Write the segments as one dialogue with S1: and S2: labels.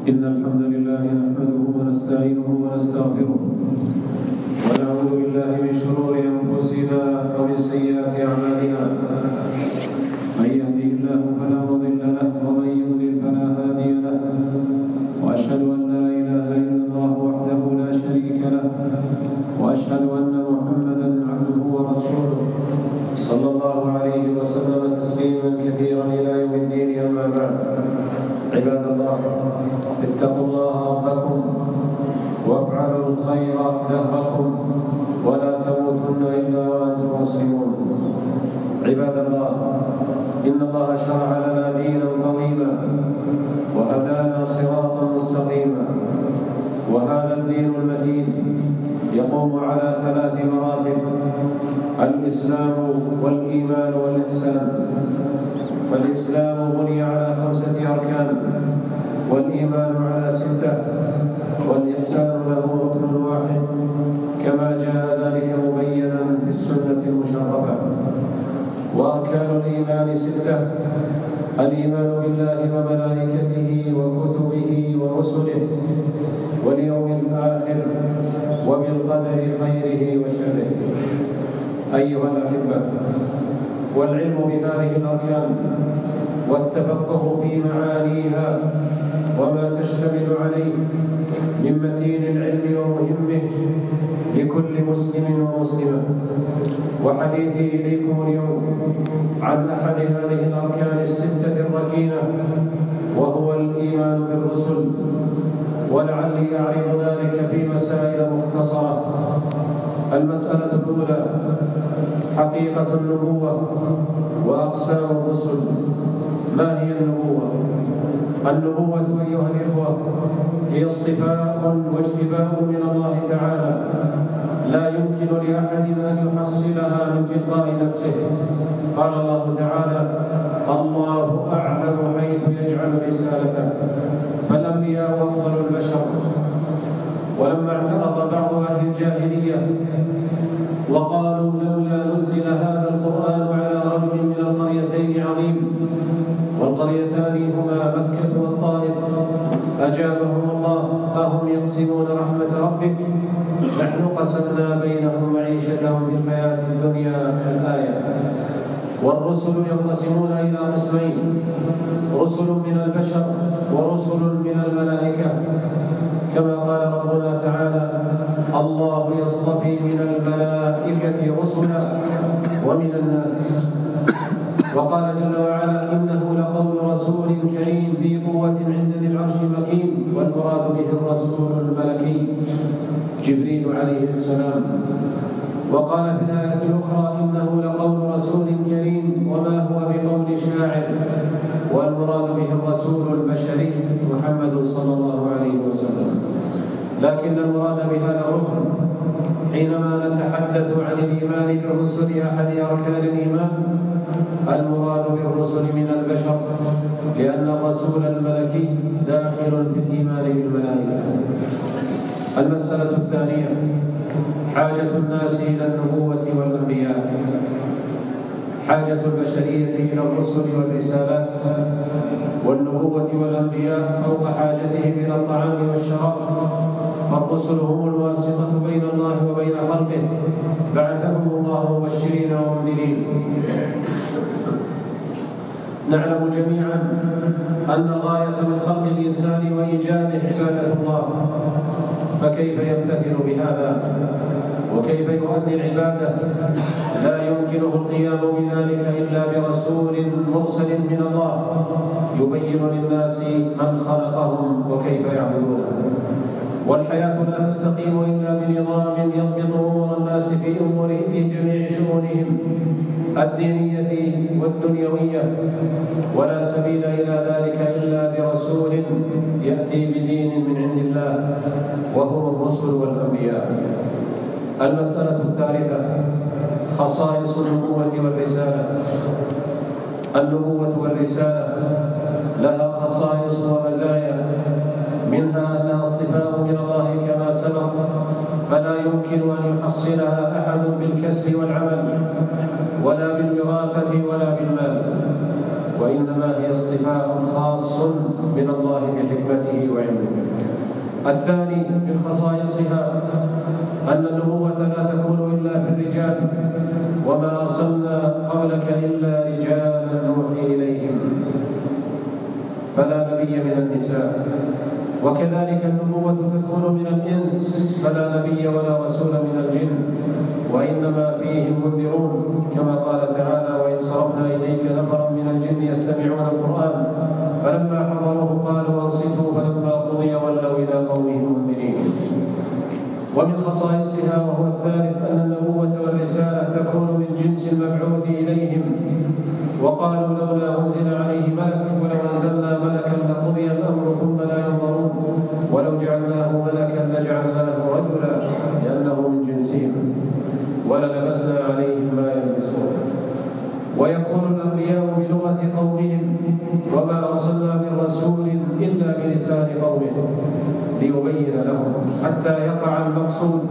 S1: إن الحمد لله نحمده ونستعينه ونستغفره ونعوذ بالله من شرور أنفسنا ومن سيئات أعمالنا. من يهده الله فلا مضل له ومن يضلل فلا هادي له، وأشهد أن لا إله إلا الله وحده لا شريك له، وأشهد أن محمدا عبده ورسوله صلى الله عليه وسلم تسليما كثيرا إلى يوم الدين. أما بعد، عباد الله، اتقوا الله ربكم وافعلوا الخير دهركم ولا تموتن إلا وأنتم مسلمون. عباد الله، إن الله شرع لنا دينا قويما وهدانا صراطا مستقيما، وهذا الدين المتين يقوم على 3 مراتب: الإسلام والإيمان والإحسان. فالإسلام بني على 5 أركان، والإيمان على 6، والإحسان له ركن واحد كما جاء ذلك مبينا في السنة المشرفة. وأركان الإيمان 6: الإيمان بالله وملائكته وكتبه ورسله واليوم الآخر وبالقدر خيره وشره. أيها الأحبة، والعلم بهذه الأركان والتفقه في معانيها وما تشتمل عليه من متين العلم ومهمه لكل مسلم ومسلمة. وحديثي إليكم اليوم عن أحد هذه الأركان 6 الركينة، وهو الإيمان بالرسل، ولعلي أعرض ذلك في مسائل مختصرة. المسألة الأولى: حقيقة النبوة وأقسام الرسل. ما هي النبوة؟ النبوة أيها الإخوة هي اصطفاء واجتباء من الله تعالى، لا يمكن لأحد أن يحصلها من تلقاء نفسه. قال الله تعالى: الله أعلم حيث يجعل رسالته. فالأنبياء أفضل البشر. ولما اعترض بعض أهل الجاهلية وقالوا: لولا نزل هذا القرآن على رجل من القريتين عظيم، والقريتان هما مكة والطائف، أجابهم الله: أهم يقسمون رحمة ربك؟ نحن قسمنا بينهم معيشتهم في الحياة الدنيا. الآية. والرسل ينقسمون إلى قسمين: رسل من البشر ورسل من الملائكة، كما قال ربنا تعالى: الله يصطفي من الملائكة رسلا ومن الناس. وقال جل وعلا: إنه لقول رسول كريم ذي قوة عند ذي العرش مكين. والمراد به الرسول الملكي جبريل عليه السلام. وقال في الآية الأخرى: إنه لقول رسول كريم وما هو بقول شاعر. والمراد به الرسول البشري محمد صلى الله عليه وسلم. لكن المراد بهذا الركن حينما نتحدث عن الإيمان بالرسل أحد أركان الإيمان، المراد بالرسل من البشر، لأن الرسول الملكي داخل في الإيمان بالملائكة. المسألة الثانية: حاجة الناس إلى النبوة والأنبياء. حاجة البشرية إلى الرسل والرسالات والنبوة والأنبياء فوق حاجتهم إلى الطعام والشراب. فالرسل هم الواسطة بين الله وبين خلقه، بعثهم الله مبشرين ومنذرين. نعلم جميعا أن الغاية من خلق الإنسان وإيجاده عبادة الله، فكيف يمتثل بهذا؟ وكيف يؤدي العبادة؟ لا يمكنه القيام بذلك إلا برسول مرسل من الله يبين للناس من خلقهم وكيف يعبدونه. والحياة لا تستقيم إلا بنظام يضبط أمور الناس في جميع شؤونهم الدينية والدنيوية، ولا سبيل إلى ذلك إلا برسول يأتي بدين من عند الله، وهم الرسل والأنبياء. المسألة الثالثة: خصائص النبوة والرسالة. النبوة والرسالة لها خصائص ومزايا، منها أنها اصطفاء من الله كما سبق، فلا يمكن أن يحصلها أحد بالكسب والعمل ولا بالوراثة ولا بالمال، وإنما هي اصطفاء خاص من الله بحكمته وعلمه. الثاني من خصائصها أن النبوة لا تكون إلا في الرجال، وما أرسلنا قبلك إلا رجالا نوحي إليهم، فلا نبي من النساء. وكذلك النبوة تكون من الإنس، فلا نبي ولا رسول من الجن، وإنما فيهم منذرون، كما قال تعالى: وإن صرفنا إليك نفرا من الجن يستمعون القرآن فلما حضروه قالوا أنصتوا فلما قضي ولوا إلى قومهم منذرين. ومن خصائصها وهو الثالث أن النبوة والرسالة تكون من جنس المبعوث إليهم، وقالوا لولا أنزل عليه ملك ولو أنزلنا ملكا لقضي الأمر ثم لا ينظرون ولو جعلناه ملكا لجعلناه رجلا لأنه من جنسهم وللبسنا عليهم ما يلبسون. ويكون الأنبياء بلغة قومهم، وما أرسلنا من رسول إلا بلسان قومه ليبين لهم حتى يقع المقصود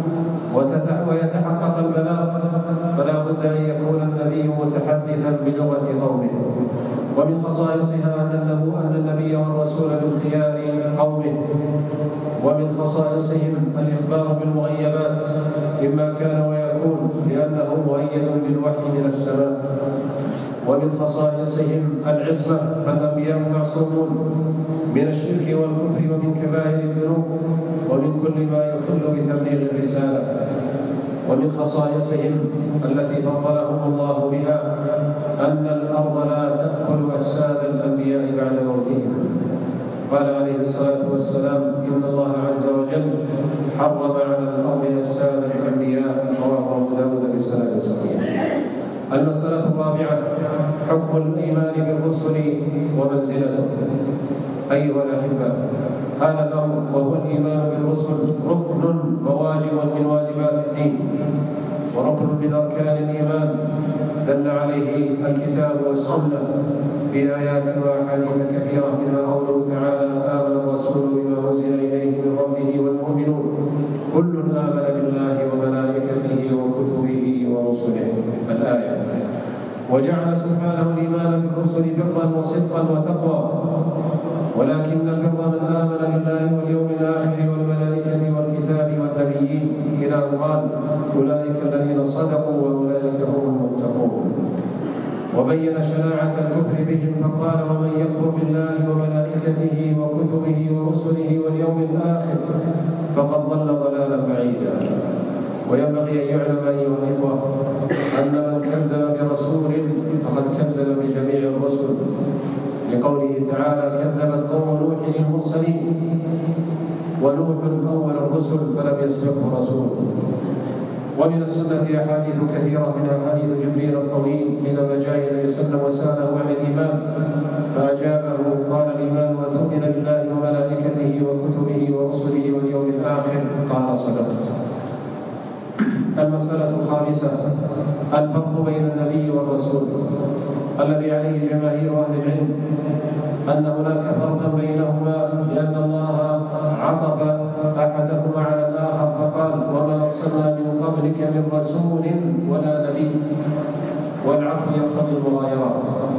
S1: ويتحقق البلاغ، فلا بد أن يكون النبي متحدثا بلغة قومه. ومن خصائصها أن النبي والرسول من خيار قومه. ومن خصائصهم الإخبار بالمغيبات مما كان ويكون، لأنه مؤيد بالوحي من السماء. ومن خصائصهم العصمة، فالأنبياء معصومون من الشرك والكفر ومن كبائر الذنوب ومن كل ما يخل بتبليغ الرسالة. ومن خصائصهم التي فضلهم الله بها أن الأرض لا تأكل أجساد الأنبياء بعد موتهم. قال عليه الصلاة والسلام: إن الله عز وجل حرم على الأرض أجساد الأنبياء، رواه أبو داود بسند صحيح. المسألة الرابعة: حكم الإيمان بالرسل ومنزلته. أيها الأحبة، هذا الأمر وهو الإيمان بالرسل ركن وواجب من واجبات الدين، وركن من أركان الإيمان دل عليه الكتاب والسنة في آيات وأحاديث كثيرة، منها قوله تعالى: آمن الرسول بما أنزل إليه من ربه والمؤمنون كل آمن بالله وملائكته وكتبه ورسله، الآية. وجعل سبحانه الإيمان بالرسل برا وصدقا وتقوى، ولكن البر من آمن بالله واليوم الآخر والملائكة والكتاب والنبيين، إلى أن قال: أولئك الذين صدقوا وأولئك هم المتقون. وبين شناعة الكفر بهم فقال: ومن يكفر بالله وملائكته وكتبه ورسله واليوم الآخر فقد ضل ضلالا بعيدا. وينبغي أن يعلم أيها الإخوة أن من كذب برسول فقد كذب بجميع الرسل، لقوله تعالى: كذبت قوم نوح المرسلين، ونوح أول الرسل فلم يسبقه رسول. ومن السنة أحاديث كثيرة، منها حديث جبريل الطويل حينما جاء النبي صلى الله عليه وسلم وسأله عن الإيمان فأجابه قال: الإيمان أن تؤمن بالله وملائكته وكتبه ورسله واليوم الآخر. قال: صدقت. المسألة الخامسة: الفرق بين النبي والرسول. الذي عليه جماهير أهل العلم أن هناك فرقا بينهما، لأن الله عطف أحدهما على الآخر فقال: وما أرسلنا من قبلك من رسول ولا نبي، والعطف يقتضي المغايرة.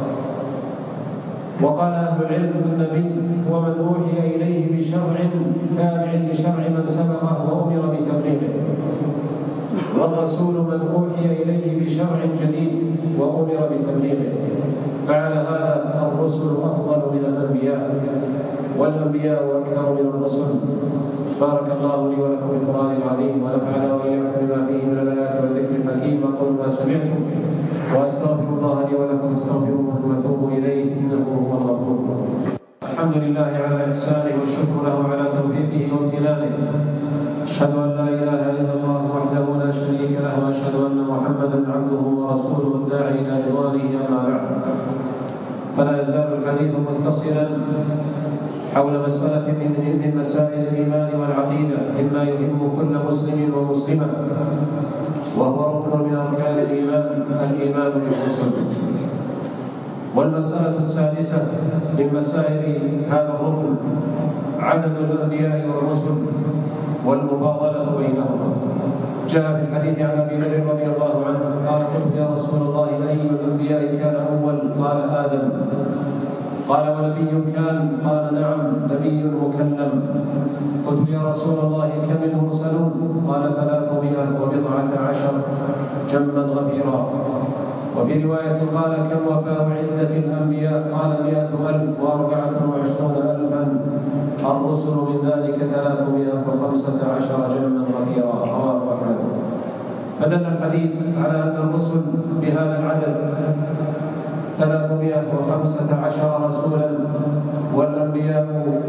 S1: وقال أهل العلم: النبي هو من أوحي إليه بشرع تابع لشرع من سبقه وأمر بتبليغه، والرسول من أوحي إليه بشرع جديد وأمر بتبليغه. فعلى هذا الرسل أفضل من الأنبياء، والأنبياء أكثر من الرسل. بارك الله لي ولكم في القرآن العظيم، ونفعنا وإياكم بما فيه من الآيات والذكر الحكيم. أقول ما سمعتم وأستغفر الله لي ولكم فاستغفروه وتوبوا إليه إنه هو الغفور الرحيم. الحمد لله على إحسانه والشكر له على توفيقه وامتنانه. أشهد أن لا إله إلا الله وحده لا شريك له، وأشهد أن محمدا عبده ورسوله الداعي إلى رضوانه. أما بعد، فلا يزال الحديث متصلا حول مسألة من مسائل الإيمان والعقيدة، مما يهم كل مسلم ومسلمة، وهو ركن من أركان الإيمان بالرسل. والمسألة السادسة من مسائل هذا الركن عدد الأنبياء والرسل والمفاضلة بينهما. جاء في الحديث عن أبي ذر رضي الله عنه قال: قلت يا رسول الله أي الأنبياء كان أول؟ قال: آدم. قال: ونبي كان؟ قال: نعم، نبي مكلم. رسول الله كم المرسلون؟ قال 319 جما غفيرا. وفي رواية قال كم وفاء عدة الأنبياء؟ قال 124,000. الرسل من ذلك 315 جما غفيرا. رواه أحمد. فدل الحديث على أن الرسل بهذا العدد 315 رسولا، والأنبياء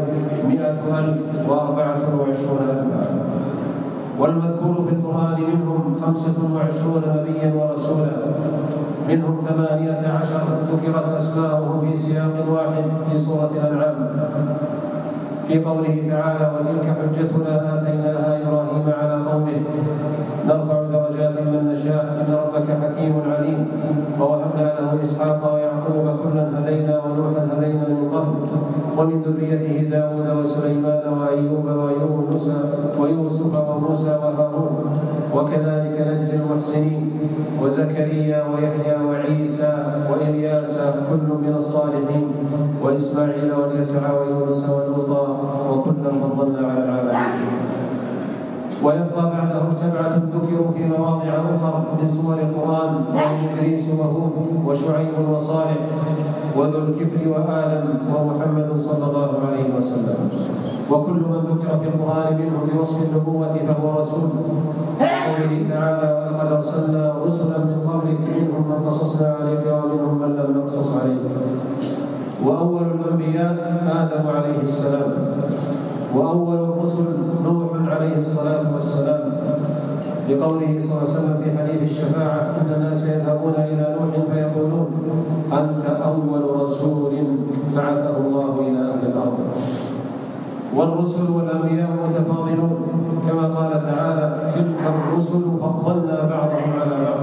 S1: 100,024,000. والمذكور في القرآن منهم 25 نبيا ورسولا، منهم 18 ذكرت أسماؤهم في سياق واحد في سورة الأنعام في قوله تعالى وتلك حجتنا آتيناها إبراهيم على قومه نرفع درجات من نشاء إن ربك حكيم عليم. ووهبنا له إسحاق ويعقوب كلا هدينا ونوحا هدينا من قبل ومن ذريته داود وسليمان وأيوب ويوسف وموسى وهارون وكذلك نجزي المحسنين وزكريا ويحيى وعيسى وإلياس كل من الصالحين وإسماعيل واليسع ويونس ولوطا وكلا فضلنا على العالمين. ويبقى بعدهم 7 ذكروا في مواضع أخرى من سور القرآن وهم إدريس وهود وشعيب وصالح وذو الكفل وآدم ومحمد صلى الله عليه وسلم. وكل من ذكر في القرآن منهم بوصف النبوة فهو رسول. قوله تعالى ولقد أرسلنا رسلا من قبلك منهم من قصصنا عليك ومنهم من لم نقصص عليك. وأول الأنبياء آدم عليه السلام، وأول الرسل نوح عليه الصلاة والسلام، لقوله صلى الله عليه وسلم في حديث الشفاعة إن الناس يذهبون إلى نوح فيقولون أنت أول رسول بعثه الله إلى أهل الأرض. والرسل والأنبياء متفاضلون كما قال تعالى تلك الرسل فضلنا بعضهم على بعض.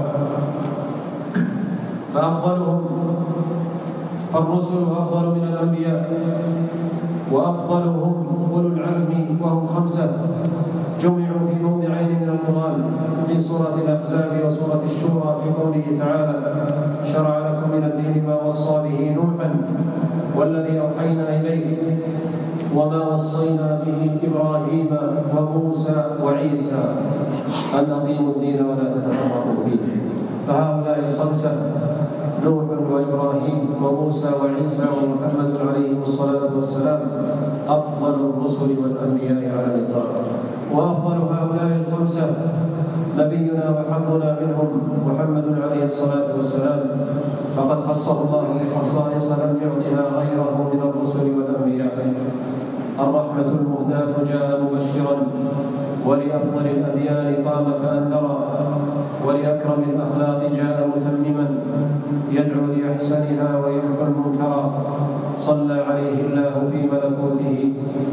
S1: فالرسل أفضل من الأنبياء، وأفضلهم أولو العزم وهم 5 جمعوا في موضعين من القرآن في سورة الأحزاب وسورة الشورى في قوله تعالى شرع لكم من الدين ما وصى به نوحا والذي أوحينا إليك وما وصينا به إبراهيم وموسى وعيسى أن أقيموا الدين ولا تتفرقوا فيه. فهؤلاء 5 نوح وإبراهيم وموسى وعيسى ومحمد عليه الصلاة والسلام أفضل الرسل والأنبياء على الإطلاق. وأفضل هؤلاء 5 نبينا وحظنا منهم محمد عليه الصلاة والسلام، فقد خصه الله بخصائص لم يعطها غيره من الرسل والأنبياء. الرحمة المهداة جاء مبشرا ولأفضل الأديان قام فأنذرا ولأكرم الأخلاق جاء متمما يدعو لأحسنها ويمحو المنكرا. صلى عليه الله في ملكوته